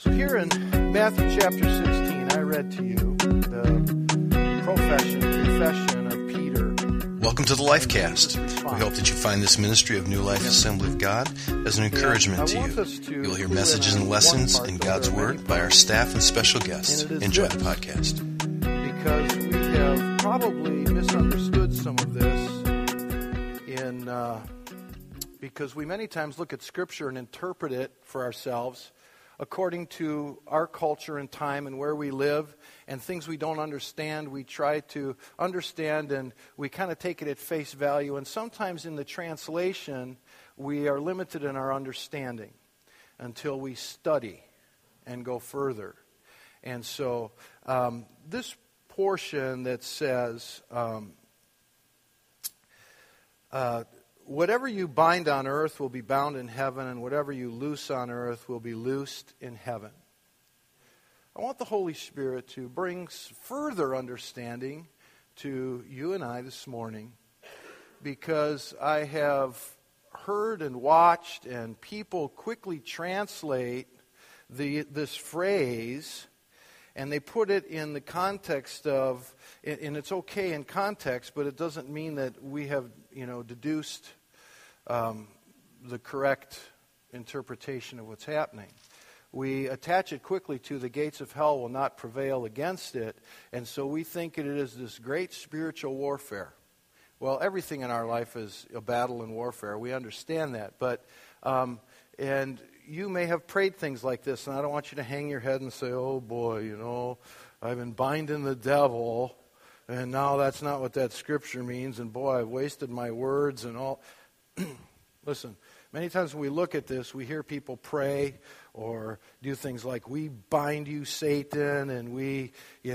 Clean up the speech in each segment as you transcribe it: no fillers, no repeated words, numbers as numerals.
So here in Matthew chapter 16, I read to you the confession of Peter. Welcome to the Lifecast. We hope that you find this ministry of New Life Assembly of God as an encouragement to you. You'll hear messages and lessons in God's Word by our staff and special guests. Enjoy the podcast. Because we have probably misunderstood some of this because we many times look at Scripture and interpret it for ourselves according to our culture and time and where we live, and things we don't understand, we try to understand, and we kind of take it at face value. And sometimes in the translation, we are limited in our understanding until we study and go further. And so this portion that says, whatever you bind on earth will be bound in heaven, and whatever you loose on earth will be loosed in heaven. I want the Holy Spirit to bring further understanding to you and I this morning, because I have heard and watched and people quickly translate this phrase, and they put it in the context of, and it's okay in context, but it doesn't mean that we have, deduced the correct interpretation of what's happening. We attach it quickly to the gates of hell will not prevail against it, and so we think it is this great spiritual warfare. Well, everything in our life is a battle and warfare. We understand that, but and you may have prayed things like this, and I don't want you to hang your head and say, oh boy, I've been binding the devil, and now that's not what that scripture means, and boy, I've wasted my words and all. Listen, many times when we look at this, we hear people pray or do things like, we bind you, Satan, and we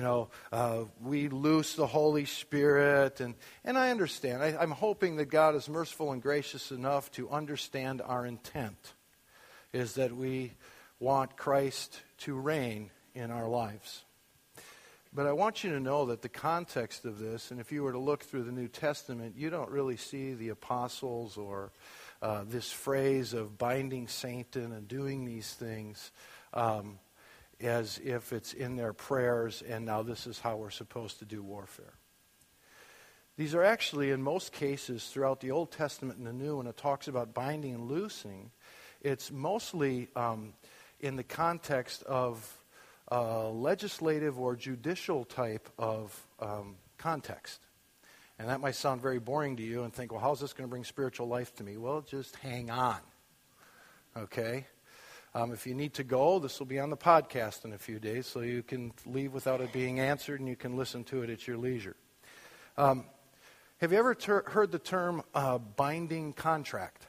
loose the Holy Spirit. And I understand. I'm hoping that God is merciful and gracious enough to understand our intent, is that we want Christ to reign in our lives. But I want you to know that the context of this, and if you were to look through the New Testament, you don't really see the apostles or this phrase of binding Satan and doing these things as if it's in their prayers, and now this is how we're supposed to do warfare. These are actually, in most cases, throughout the Old Testament and the New, when it talks about binding and loosing, it's mostly in the context of legislative or judicial type of context. And that might sound very boring to you and think, well, how's this going to bring spiritual life to me? Well, just hang on, okay? If you need to go, this will be on the podcast in a few days, so you can leave without it being answered, and you can listen to it at your leisure. Have you ever heard the term binding contract?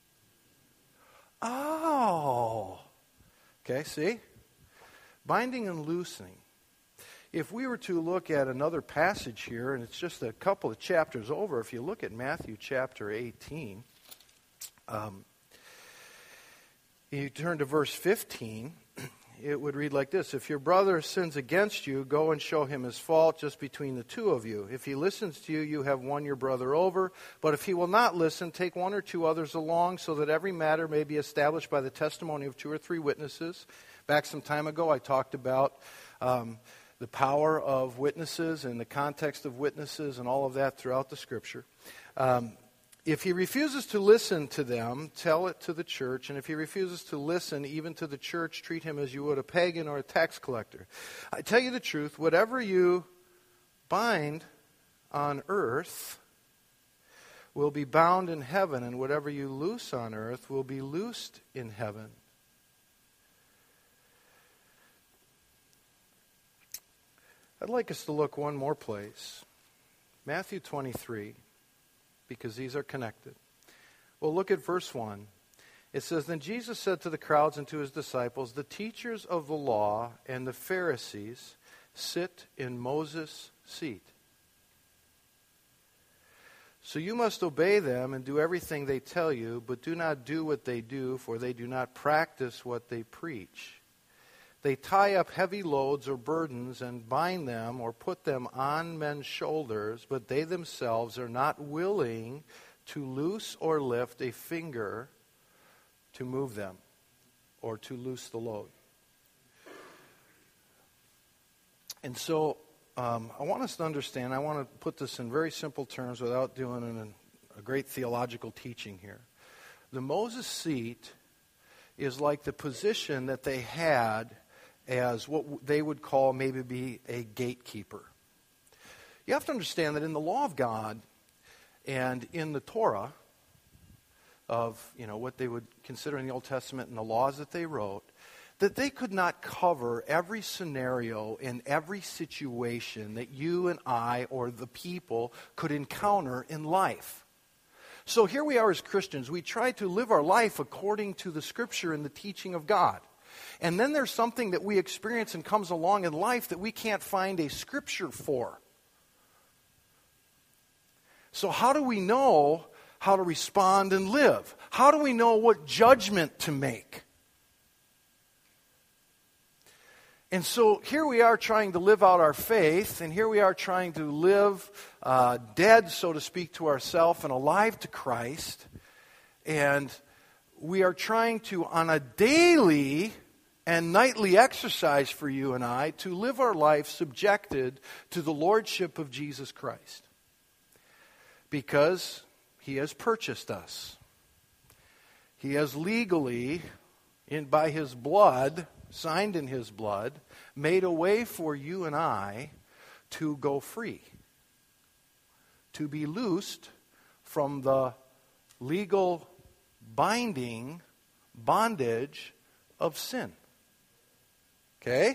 Oh, okay, see? Binding and loosing. If we were to look at another passage here, and it's just a couple of chapters over, if you look at Matthew chapter 18, you turn to verse 15, it would read like this: if your brother sins against you, go and show him his fault just between the two of you. If he listens to you, you have won your brother over. But if he will not listen, take one or two others along, so that every matter may be established by the testimony of 2 or 3 witnesses. Back some time ago, I talked about the power of witnesses and the context of witnesses and all of that throughout the Scripture. If he refuses to listen to them, tell it to the church. And if he refuses to listen even to the church, treat him as you would a pagan or a tax collector. I tell you the truth, whatever you bind on earth will be bound in heaven, and whatever you loose on earth will be loosed in heaven. I'd like us to look one more place. Matthew 23, because these are connected. Well, look at verse 1. It says, then Jesus said to the crowds and to his disciples, the teachers of the law and the Pharisees sit in Moses' seat. So you must obey them and do everything they tell you, but do not do what they do, for they do not practice what they preach. They tie up heavy loads or burdens and bind them or put them on men's shoulders, but they themselves are not willing to loose or lift a finger to move them or to loose the load. And so I want us to understand, I want to put this in very simple terms without doing a great theological teaching here. The Moses seat is like the position that they had as what they would call maybe be a gatekeeper. You have to understand that in the law of God and in the Torah of, what they would consider in the Old Testament and the laws that they wrote, that they could not cover every scenario in every situation that you and I or the people could encounter in life. So here we are as Christians. We try to live our life according to the Scripture and the teaching of God. And then there's something that we experience and comes along in life that we can't find a Scripture for. So how do we know how to respond and live? How do we know what judgment to make? And so here we are trying to live out our faith, and here we are trying to live dead, so to speak, to ourselves and alive to Christ. And we are trying to, on a daily and nightly exercise for you and I, to live our life subjected to the lordship of Jesus Christ. Because He has purchased us. He has legally, by His blood, signed in His blood, made a way for you and I to go free, to be loosed from the legal bondage of sin. Okay?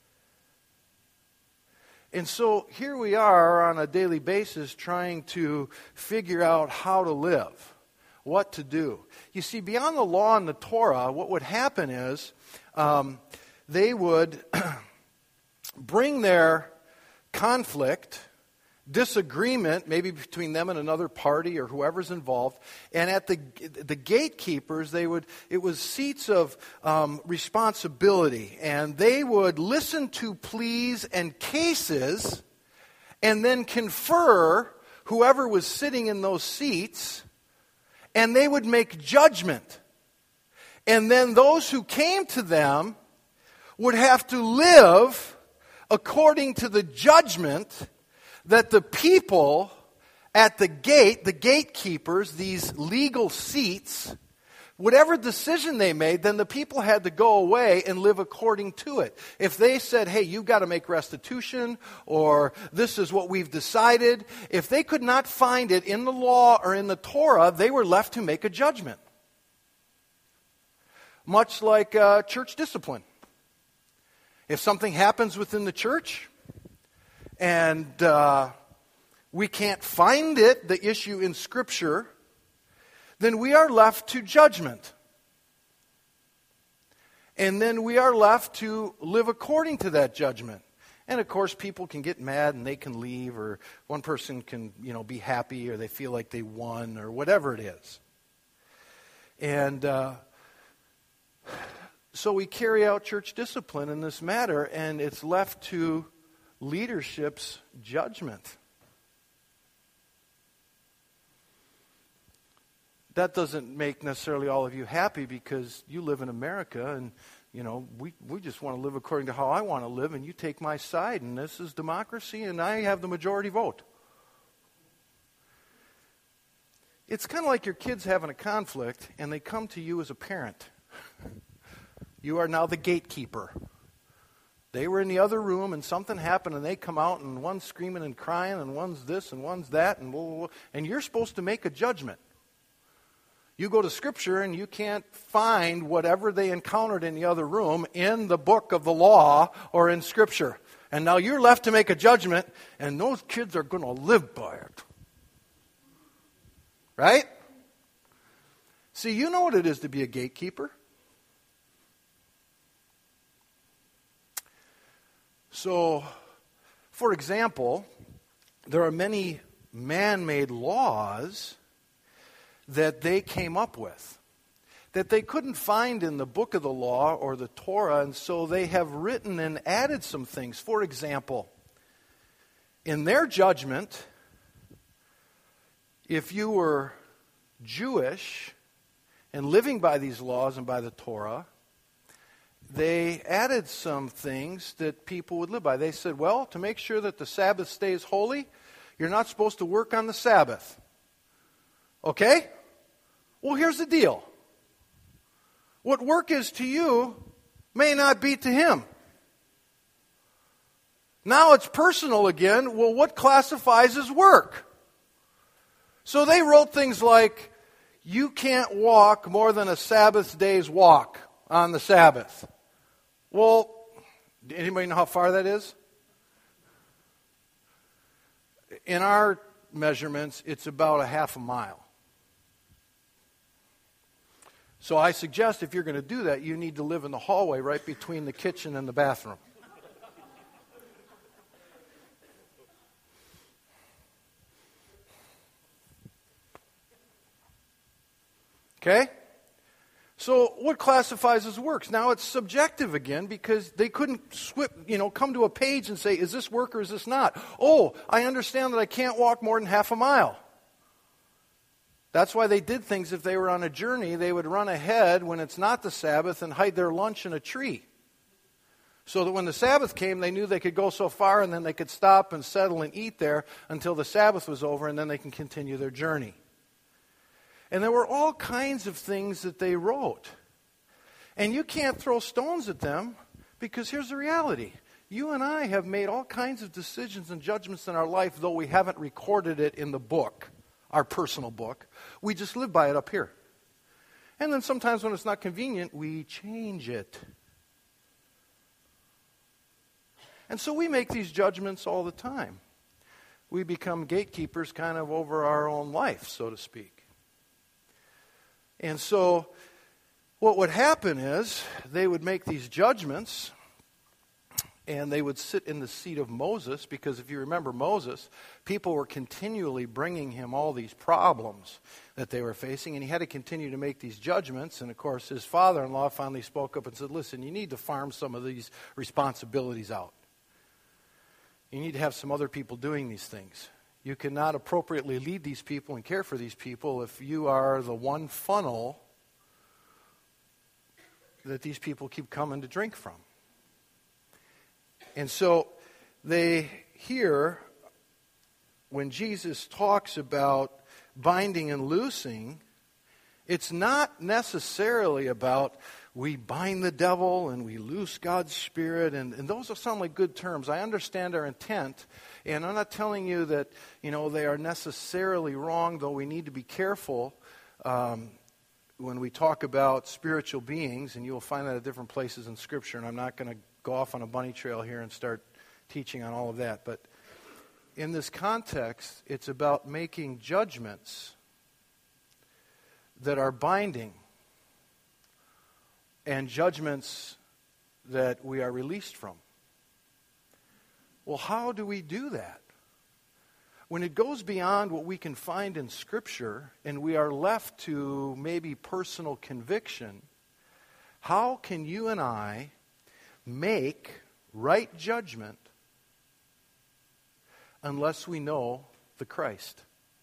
And so here we are on a daily basis trying to figure out how to live, what to do. You see, beyond the law and the Torah, what would happen is they would bring their conflict, disagreement, maybe between them and another party or whoever's involved, and at the gatekeepers, it was seats of responsibility, and they would listen to pleas and cases, and then confer whoever was sitting in those seats, and they would make judgment. And then those who came to them would have to live according to the judgment that the people at the gate, the gatekeepers, these legal seats, whatever decision they made, then the people had to go away and live according to it. If they said, hey, you've got to make restitution, or this is what we've decided, if they could not find it in the law or in the Torah, they were left to make a judgment. Much like church discipline. If something happens within the church and we can't find it, the issue in Scripture, then we are left to judgment. And then we are left to live according to that judgment. And of course, people can get mad and they can leave, or one person can, be happy, or they feel like they won, or whatever it is. And so we carry out church discipline in this matter, and it's left to leadership's judgment. That doesn't make necessarily all of you happy, because you live in America, and we just want to live according to how I want to live, and you take my side, and this is democracy, and I have the majority vote. It's kind of like your kids having a conflict, and they come to you as a parent. You are now the gatekeeper. They were in the other room, and something happened, and they come out, and one's screaming and crying, and one's this, and one's that, and blah, blah, blah, and you're supposed to make a judgment. You go to Scripture, and you can't find whatever they encountered in the other room in the book of the law or in Scripture. And now you're left to make a judgment, and those kids are going to live by it. Right? See, you know what it is to be a gatekeeper. So, for example, there are many man-made laws that they came up with that they couldn't find in the book of the law or the Torah, and so they have written and added some things. For example, in their judgment, if you were Jewish and living by these laws and by the Torah, they added some things that people would live by. They said, well, to make sure that the Sabbath stays holy, you're not supposed to work on the Sabbath. Okay? Well, here's the deal. What work is to you may not be to him. Now it's personal again. Well, what classifies as work? So they wrote things like, you can't walk more than a Sabbath day's walk on the Sabbath. Well, anybody know how far that is? In our measurements, it's about a half a mile. So I suggest if you're going to do that, you need to live in the hallway right between the kitchen and the bathroom. Okay? So what classifies as works? Now it's subjective again because they couldn't come to a page and say, is this work or is this not? Oh, I understand that I can't walk more than half a mile. That's why they did things if they were on a journey. They would run ahead when it's not the Sabbath and hide their lunch in a tree. So that when the Sabbath came, they knew they could go so far and then they could stop and settle and eat there until the Sabbath was over and then they can continue their journey. And there were all kinds of things that they wrote. And you can't throw stones at them because here's the reality. You and I have made all kinds of decisions and judgments in our life, though we haven't recorded it in the book, our personal book. We just live by it up here. And then sometimes when it's not convenient, we change it. And so we make these judgments all the time. We become gatekeepers kind of over our own life, so to speak. And so what would happen is they would make these judgments and they would sit in the seat of Moses because if you remember Moses, people were continually bringing him all these problems that they were facing and he had to continue to make these judgments. And of course his father-in-law finally spoke up and said, listen, you need to farm some of these responsibilities out. You need to have some other people doing these things. You cannot appropriately lead these people and care for these people if you are the one funnel that these people keep coming to drink from. And so they hear when Jesus talks about binding and loosing, it's not necessarily about we bind the devil and we loose God's Spirit, and those sound like good terms. I understand our intent, and I'm not telling you that they are necessarily wrong, though we need to be careful when we talk about spiritual beings, and you'll find that at different places in Scripture, and I'm not going to go off on a bunny trail here and start teaching on all of that. But in this context, it's about making judgments that are binding and judgments that we are released from. Well, how do we do that? When it goes beyond what we can find in Scripture and we are left to maybe personal conviction, how can you and I make right judgment unless we know the Christ?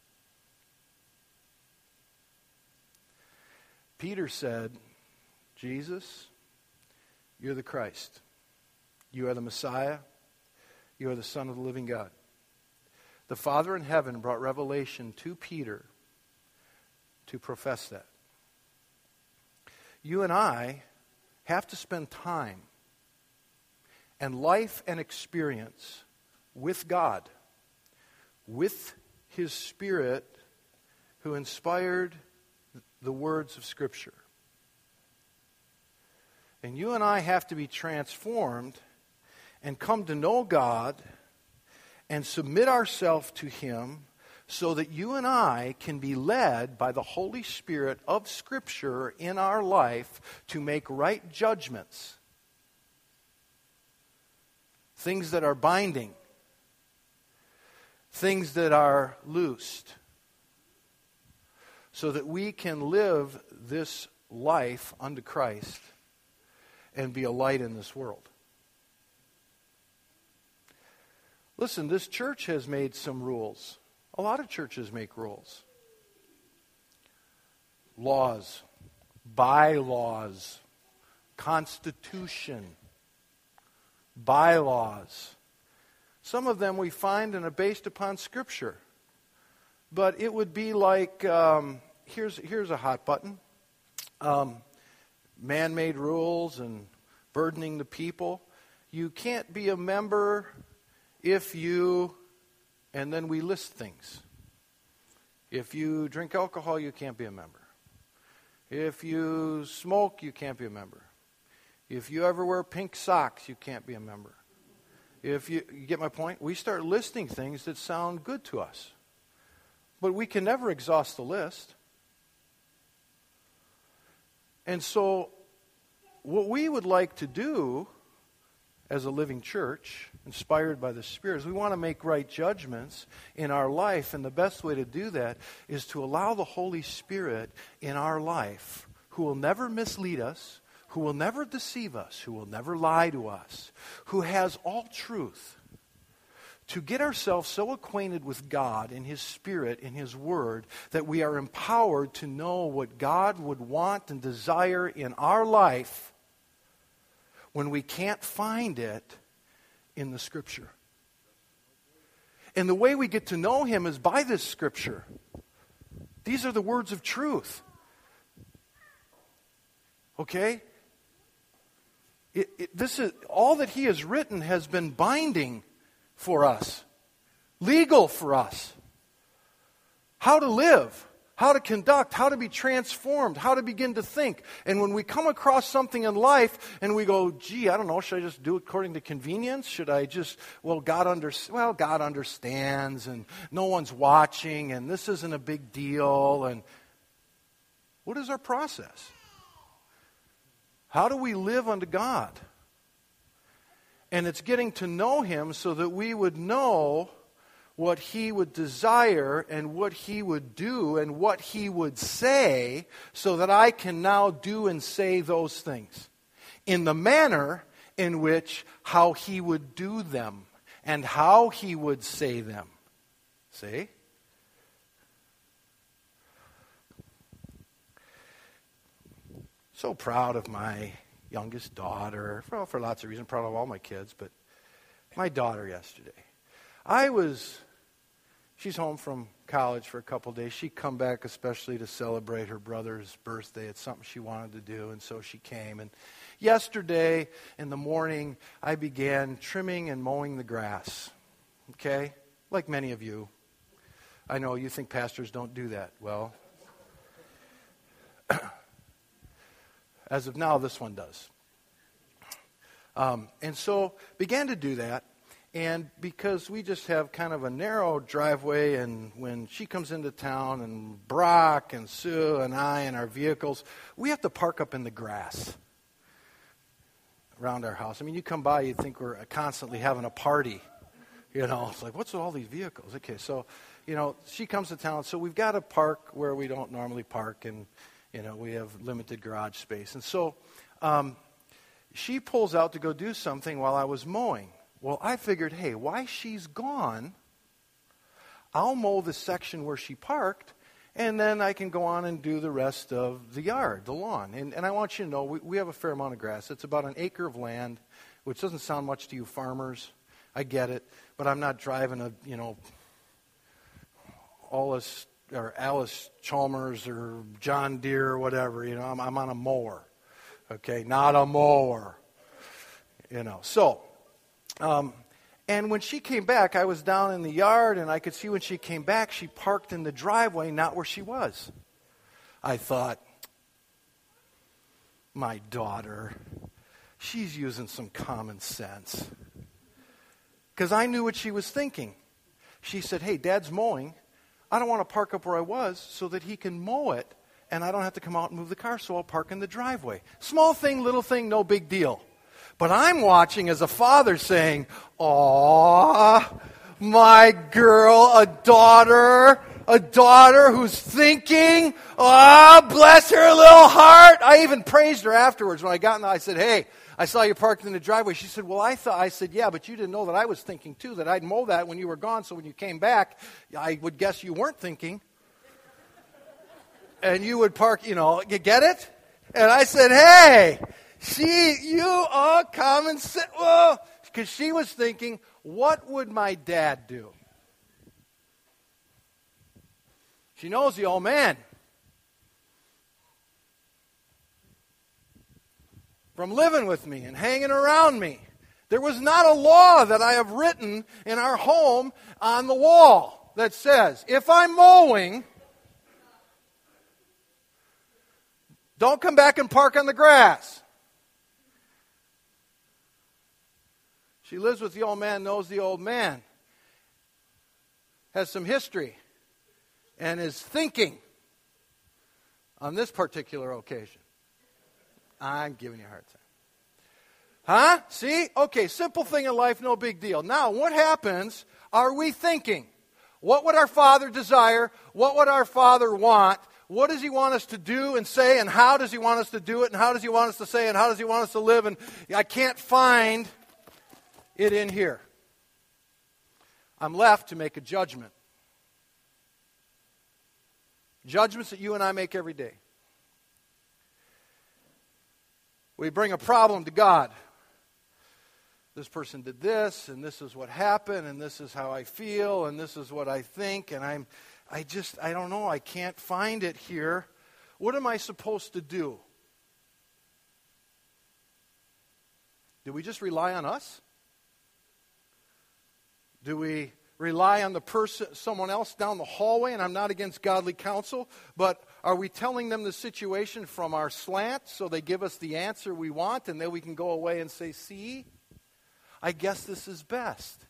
Peter said, Jesus, you're the Christ. You are the Messiah. You are the Son of the living God. The Father in heaven brought revelation to Peter to profess that. You and I have to spend time and life and experience with God, with His Spirit who inspired the words of Scripture. And you and I have to be transformed and come to know God and submit ourselves to Him so that you and I can be led by the Holy Spirit of Scripture in our life to make right judgments. Things that are binding. Things that are loosed. So that we can live this life unto Christ and be a light in this world. Listen, this church has made some rules. A lot of churches make rules. Laws. Bylaws. constitution, bylaws. Some of them we find and are based upon Scripture. But it would be like, here's a hot button. Man-made rules and burdening the people. You can't be a member if you, and then we list things. If you drink alcohol, you can't be a member. If you smoke, you can't be a member. If you ever wear pink socks, you can't be a member. If you get my point? We start listing things that sound good to us. But we can never exhaust the list. And so, what we would like to do as a living church, inspired by the Spirit, is we want to make right judgments in our life. And the best way to do that is to allow the Holy Spirit in our life, who will never mislead us, who will never deceive us, who will never lie to us, who has all truth, to get ourselves so acquainted with God and His Spirit and His Word that we are empowered to know what God would want and desire in our life when we can't find it in the Scripture. And the way we get to know Him is by this Scripture. These are the words of truth. Okay? This is all that He has written has been binding for us, legal for us. How to live, how to conduct, how to be transformed, how to begin to think. And when we come across something in life and we go, gee, I don't know, should I just do it according to convenience? Should I just, God understands and no one's watching and this isn't a big deal. And what is our process? How do we live unto God? And it's getting to know Him so that we would know what He would desire and what He would do and what He would say, so that I can now do and say those things in the manner in which how He would do them and how He would say them. See? So proud of my youngest daughter, for lots of reasons, proud of all my kids, but my daughter yesterday. She's home from college for a couple of days. She'd come back especially to celebrate her brother's birthday. It's something she wanted to do, and so she came. And yesterday in the morning, I began trimming and mowing the grass. Okay? Like many of you. I know you think pastors don't do that. Well, as of now, this one does. And so began to do that. And because we just have kind of a narrow driveway, and when she comes into town, and Brock and Sue and I and our vehicles, we have to park up in the grass around our house. I mean, you come by, you'd think we're constantly having a party. You know, it's like, what's with all these vehicles? Okay, so, she comes to town, so we've got to park where we don't normally park, and we have limited garage space. And so she pulls out to go do something while I was mowing. Well, I figured, hey, while she's gone, I'll mow the section where she parked, and then I can go on and do the rest of the yard, the lawn. And I want you to know, we have a fair amount of grass. It's about an acre of land, which doesn't sound much to you farmers. I get it. But I'm not driving a, Alice Chalmers or John Deere or whatever. I'm on a mower. Okay, not a mower. So, and when she came back, I was down in the yard, and I could see when she came back, she parked in the driveway, not where she was. I thought, my daughter, she's using some common sense. Because I knew what she was thinking. She said, hey, Dad's mowing. I don't want to park up where I was so that he can mow it, and I don't have to come out and move the car, so I'll park in the driveway. Small thing, little thing, no big deal. But I'm watching as a father saying, aw, my girl, a daughter who's thinking, bless her little heart. I even praised her afterwards when I got in there. I said, hey, I saw you parked in the driveway. She said, I said, yeah, but you didn't know that I was thinking too, that I'd mow that when you were gone, so when you came back, I would guess you weren't thinking. And you would park, you get it? And I said, hey, Come and sit. Whoa. Because she was thinking, what would my dad do? She knows the old man. From living with me and hanging around me. There was not a law that I have written in our home on the wall that says, if I'm mowing, don't come back and park on the grass. She lives with the old man, knows the old man, has some history, and is thinking on this particular occasion. I'm giving you a hard time. Huh? See? Okay, simple thing in life, no big deal. Now, what happens? Are we thinking? What would our Father desire? What would our Father want? What does He want us to do and say? And how does He want us to do it? And how does He want us to say? And how does He want us to live? And I can't find it in here. I'm left to make a judgment. Judgments that you and I make every day. We bring a problem to God. This person did this, and this is what happened, and this is how I feel, and this is what I think, and I don't know, I can't find it here. What am I supposed to do? Do we just rely on us? Do we rely on the person, someone else down the hallway? And I'm not against godly counsel, but are we telling them the situation from our slant so they give us the answer we want, and then we can go away and say, see, I guess this is best?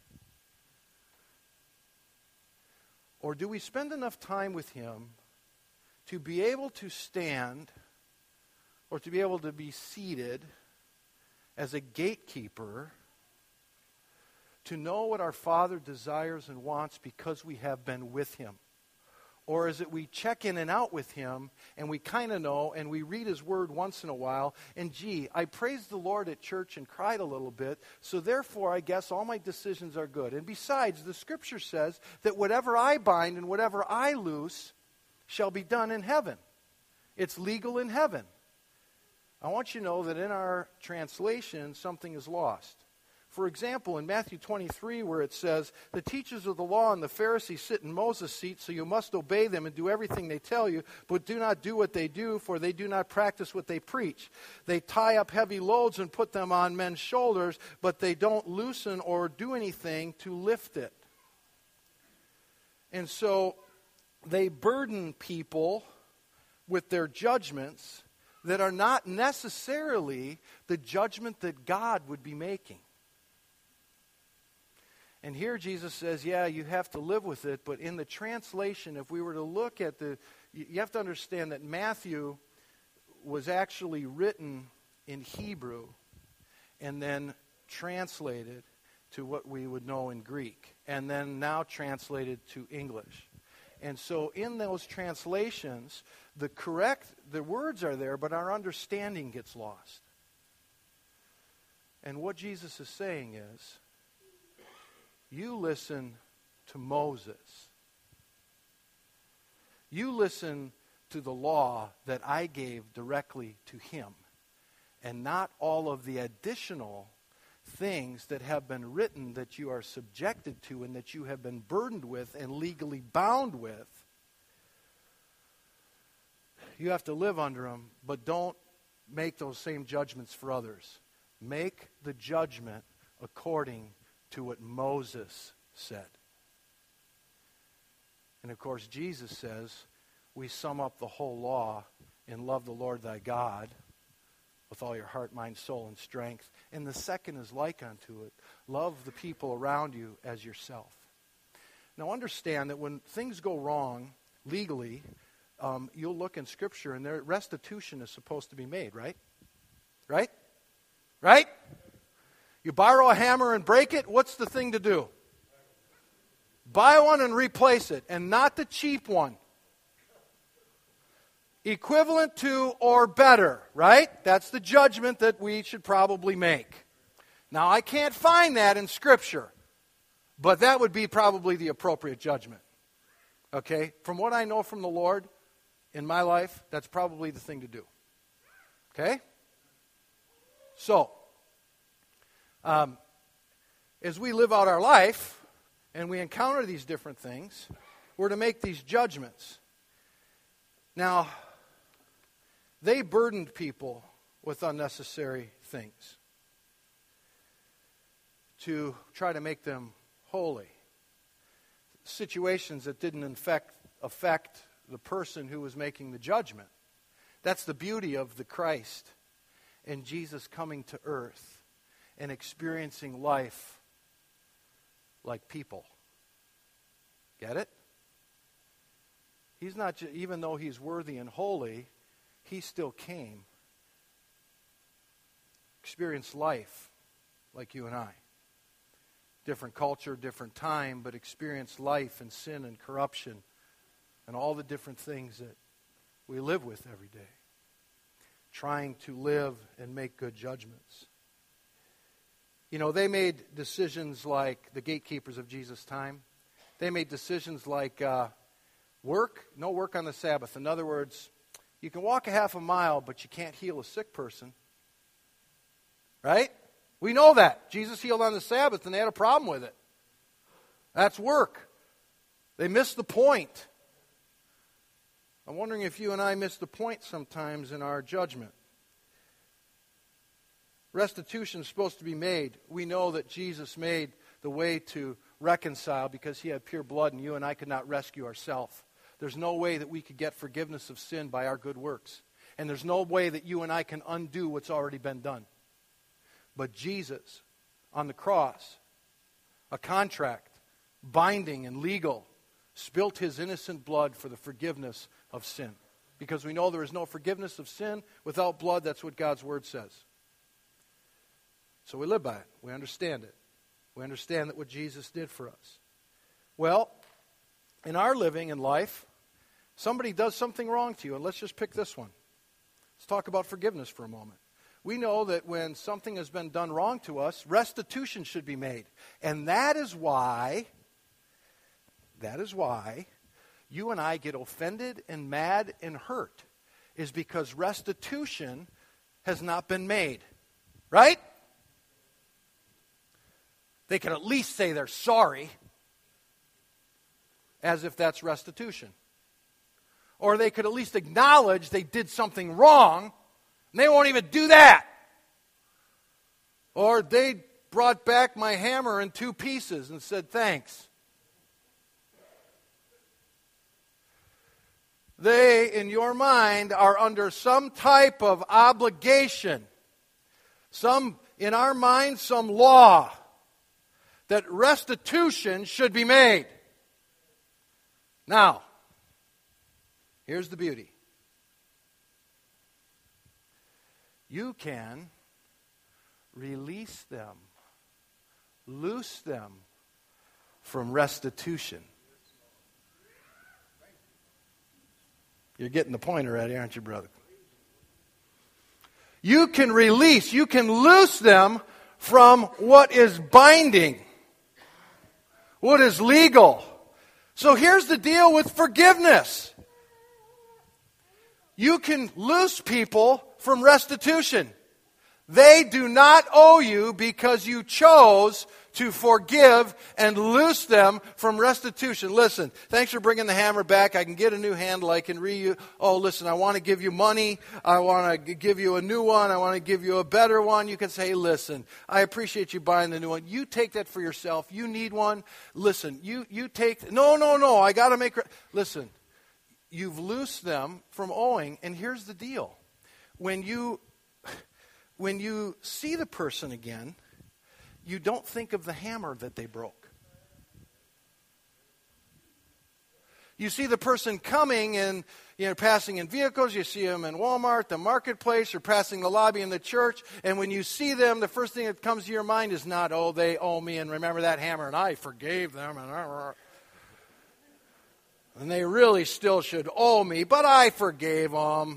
Or do we spend enough time with Him to be able to stand or to be able to be seated as a gatekeeper to know what our Father desires and wants because we have been with Him? Or is it we check in and out with Him and we kind of know and we read His Word once in a while and gee, I praised the Lord at church and cried a little bit, so therefore I guess all my decisions are good. And besides, the Scripture says that whatever I bind and whatever I loose shall be done in heaven. It's legal in heaven. I want you to know that in our translation something is lost. For example, in Matthew 23, where it says, the teachers of the law and the Pharisees sit in Moses' seat, so you must obey them and do everything they tell you, but do not do what they do, for they do not practice what they preach. They tie up heavy loads and put them on men's shoulders, but they don't loosen or do anything to lift it. And so they burden people with their judgments that are not necessarily the judgment that God would be making. And here Jesus says, yeah, you have to live with it, but in the translation, if we were to look at you have to understand that Matthew was actually written in Hebrew and then translated to what we would know in Greek, and then now translated to English. And so in those translations, the words are there, but our understanding gets lost. And what Jesus is saying is, you listen to Moses. You listen to the law that I gave directly to him, and not all of the additional things that have been written that you are subjected to and that you have been burdened with and legally bound with. You have to live under them, but don't make those same judgments for others. Make the judgment according to what Moses said. And of course, Jesus says, we sum up the whole law in love the Lord thy God with all your heart, mind, soul, and strength. And the second is like unto it. Love the people around you as yourself. Now understand that when things go wrong legally, you'll look in Scripture and restitution is supposed to be made, right? Right? Right? You borrow a hammer and break it, what's the thing to do? Buy one and replace it, and not the cheap one. Equivalent to or better, right? That's the judgment that we should probably make. Now, I can't find that in Scripture, but that would be probably the appropriate judgment. Okay? From what I know from the Lord in my life, that's probably the thing to do. Okay? So, as we live out our life and we encounter these different things, we're to make these judgments. Now, they burdened people with unnecessary things to try to make them holy. Situations that didn't affect the person who was making the judgment. That's the beauty of the Christ and Jesus coming to earth and experiencing life like people. Get it? He's not, even though he's worthy and holy, he still came, experienced life like you and I. Different culture, different time, but experienced life and sin and corruption and all the different things that we live with every day. Trying to live and make good judgments. You know, they made decisions like the gatekeepers of Jesus' time. They made decisions like no work on the Sabbath. In other words, you can walk a half a mile, but you can't heal a sick person. Right? We know that. Jesus healed on the Sabbath, and they had a problem with it. That's work. They missed the point. I'm wondering if you and I miss the point sometimes in our judgment. Restitution is supposed to be made. We know that Jesus made the way to reconcile because he had pure blood, and you and I could not rescue ourselves. There's no way that we could get forgiveness of sin by our good works. And there's no way that you and I can undo what's already been done. But Jesus, on the cross, a contract, binding and legal, spilt his innocent blood for the forgiveness of sin. Because we know there is no forgiveness of sin without blood. That's what God's Word says. So we live by it. We understand it. We understand that what Jesus did for us. Well, in our living in life, somebody does something wrong to you. And let's just pick this one. Let's talk about forgiveness for a moment. We know that when something has been done wrong to us, restitution should be made. And that is why you and I get offended and mad and hurt, is because restitution has not been made. Right? They can at least say they're sorry, as if that's restitution. Or they could at least acknowledge they did something wrong, and they won't even do that. Or they brought back my hammer in 2 pieces and said thanks. They, in your mind, are under some type of obligation. In our mind, some law that restitution should be made. Now, here's the beauty. You can release them, loose them from restitution. You're getting the point already, aren't you, brother? You can release, you can loose them from what is binding, what is legal. So here's the deal with forgiveness. You can loose people from restitution. They do not owe you because you chose to forgive and loose them from restitution. Listen, thanks for bringing the hammer back. I can get a new handle. I can listen, I want to give you money. I want to give you a new one. I want to give you a better one. You can say, hey, listen, I appreciate you buying the new one. You take that for yourself. You need one. Listen, you take, no, I got to make, listen, you've loosed them from owing. And here's the deal. When you see the person again, you don't think of the hammer that they broke. You see the person coming and passing in vehicles. You see them in Walmart, the marketplace, or passing the lobby in the church. And when you see them, the first thing that comes to your mind is not, oh, they owe me, and remember that hammer, and I forgave them. And they really still should owe me, but I forgave them.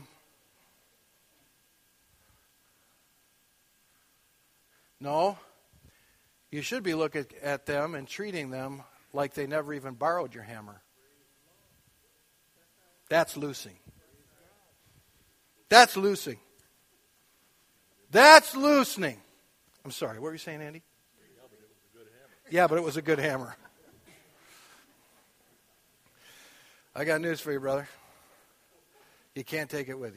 No, you should be looking at them and treating them like they never even borrowed your hammer. That's loosing. That's loosing. That's loosening. I'm sorry, what were you saying, Andy? Yeah, but it was a good hammer. I got news for you, brother. You can't take it with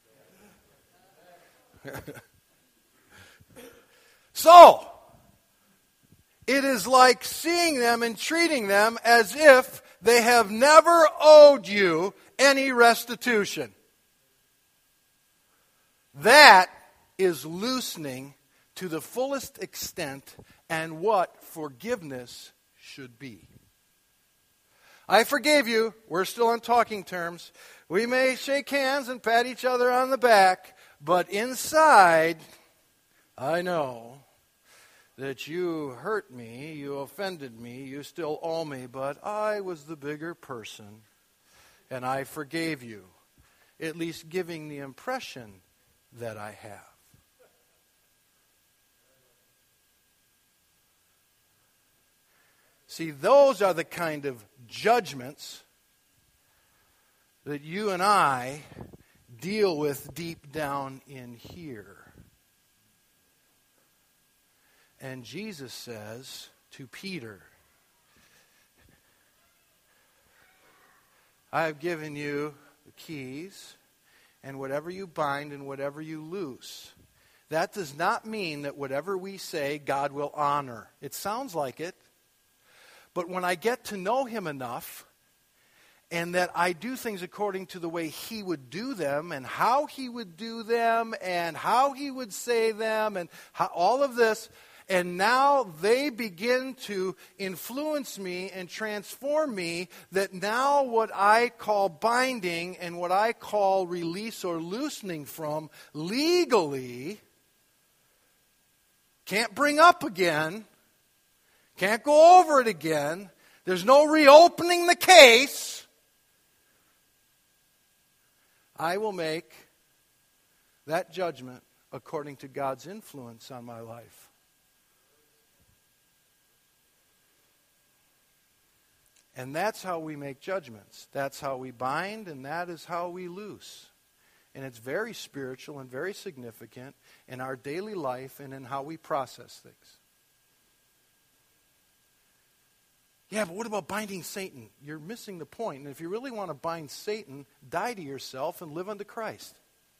you. So, it is like seeing them and treating them as if they have never owed you any restitution. That is loosening to the fullest extent and what forgiveness should be. I forgave you. We're still on talking terms. We may shake hands and pat each other on the back, but inside, I know that you hurt me, you offended me, you still owe me, but I was the bigger person, and I forgave you, at least giving the impression that I have. See, those are the kind of judgments that you and I deal with deep down in here. And Jesus says to Peter, I have given you the keys, and whatever you bind and whatever you loose. That does not mean that whatever we say, God will honor. It sounds like it. But when I get to know Him enough, and that I do things according to the way He would do them, and how He would do them, and how He would say them, and how, all of this, and now they begin to influence me and transform me, that now what I call binding and what I call release or loosening from legally can't bring up again, can't go over it again. There's no reopening the case. I will make that judgment according to God's influence on my life. And that's how we make judgments. That's how we bind, and that is how we loose. And it's very spiritual and very significant in our daily life and in how we process things. Yeah, but what about binding Satan? You're missing the point. And if you really want to bind Satan, die to yourself and live unto Christ.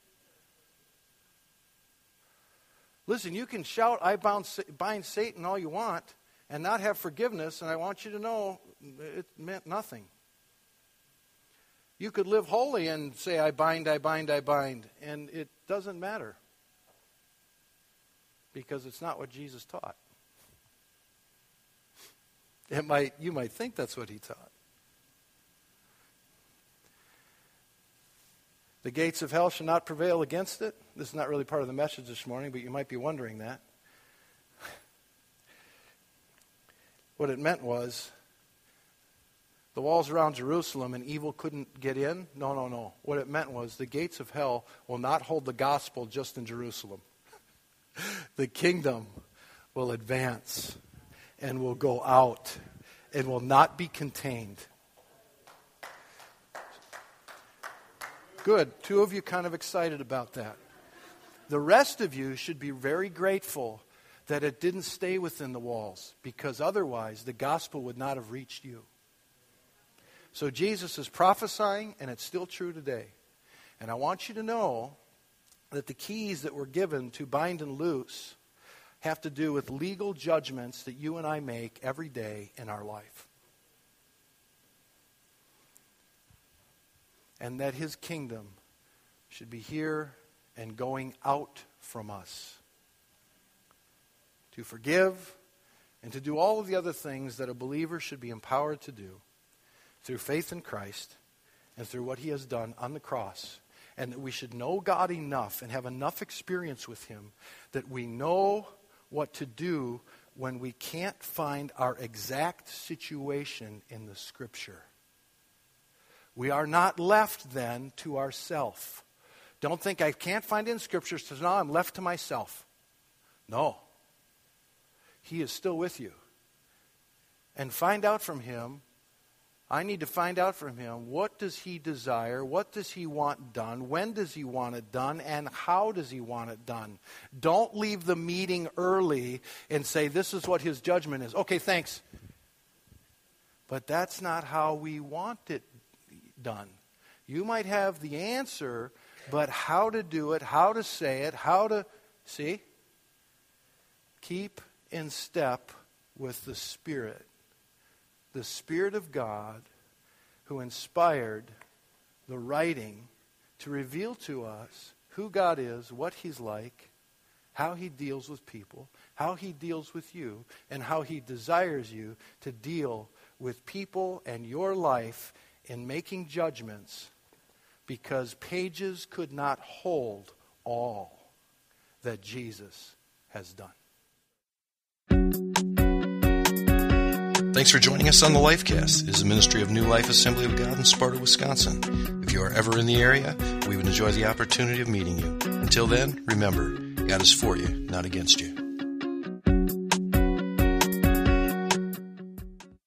Listen, you can shout, I bind Satan all you want, and not have forgiveness, and I want you to know it meant nothing. You could live holy and say, I bind, I bind, I bind, and it doesn't matter. Because it's not what Jesus taught. You might think that's what He taught. The gates of hell shall not prevail against it. This is not really part of the message this morning, but you might be wondering that. What it meant was, the walls around Jerusalem and evil couldn't get in. No. What it meant was, the gates of hell will not hold the gospel just in Jerusalem. The kingdom will advance and will go out and will not be contained. Good. 2 of you kind of excited about that. The rest of you should be very grateful that it didn't stay within the walls, because otherwise the gospel would not have reached you. So Jesus is prophesying, and it's still true today. And I want you to know that the keys that were given to bind and loose have to do with legal judgments that you and I make every day in our life. And that His kingdom should be here and going out from us. To forgive and to do all of the other things that a believer should be empowered to do through faith in Christ and through what He has done on the cross. And that we should know God enough and have enough experience with Him that we know what to do when we can't find our exact situation in the Scripture. We are not left then to ourselves. Don't think I can't find it in Scripture, so now I'm left to myself. No. He is still with you. And find out from Him I need to find out from him, what does he desire? What does he want done? When does he want it done? And how does he want it done? Don't leave the meeting early and say, this is what his judgment is. Okay, thanks. But that's not how we want it done. You might have the answer, but how to do it, how to say it, how to... See? Keep in step with the Spirit. The Spirit of God who inspired the writing to reveal to us who God is, what he's like, how he deals with people, how he deals with you, and how he desires you to deal with people and your life in making judgments, because pages could not hold all that Jesus has done. Thanks for joining us on the Lifecast. It is a ministry of New Life Assembly of God in Sparta, Wisconsin. If you are ever in the area, we would enjoy the opportunity of meeting you. Until then, remember, God is for you, not against you.